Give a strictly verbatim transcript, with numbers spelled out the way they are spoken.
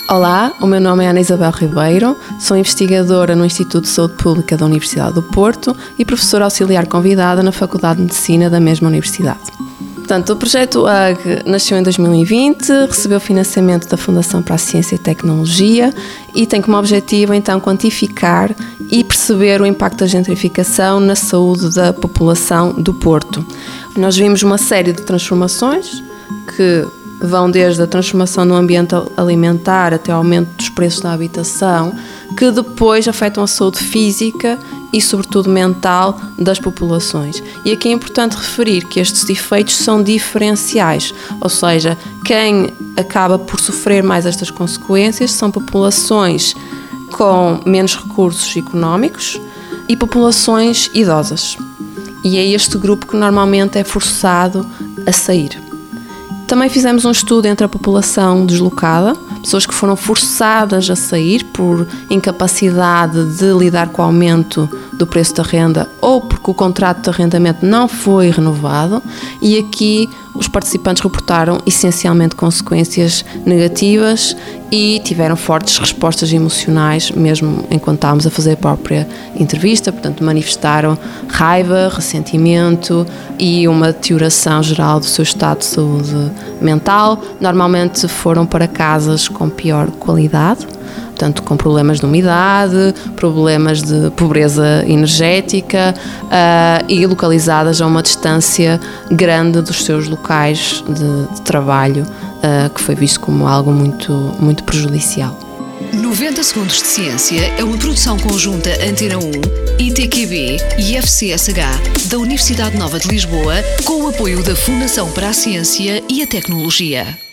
Olá, o meu nome é Ana Isabel Ribeiro, sou investigadora no Instituto de Saúde Pública da Universidade do Porto e professora auxiliar convidada na Faculdade de Medicina da mesma universidade. Portanto, o projeto A G nasceu em dois mil e vinte, recebeu financiamento da Fundação para a Ciência e Tecnologia e tem como objetivo, então, quantificar e perceber o impacto da gentrificação na saúde da população do Porto. Nós vimos uma série de transformações que vão desde a transformação no ambiente alimentar até ao aumento dos preços da habitação, que depois afetam a saúde física e, sobretudo, mental das populações. E aqui é importante referir que estes efeitos são diferenciais, ou seja, quem acaba por sofrer mais estas consequências são populações com menos recursos económicos e populações idosas. E é este grupo que normalmente é forçado a sair. Também fizemos um estudo entre a população deslocada, pessoas que foram forçadas a sair por incapacidade de lidar com o aumento do preço da renda ou porque o contrato de arrendamento não foi renovado, e aqui os participantes reportaram essencialmente consequências negativas e tiveram fortes respostas emocionais, mesmo enquanto estávamos a fazer a própria entrevista. Portanto, manifestaram raiva, ressentimento e uma deterioração geral do seu estado de saúde mental. Normalmente foram para casas com pior qualidade, portanto, com problemas de umidade, problemas de pobreza energética uh, e localizadas a uma distância grande dos seus locais de, de trabalho, uh, que foi visto como algo muito, muito prejudicial. noventa Segundos de Ciência é uma produção conjunta Antena um, I T Q B e F C S H da Universidade Nova de Lisboa, com o apoio da Fundação para a Ciência e a Tecnologia.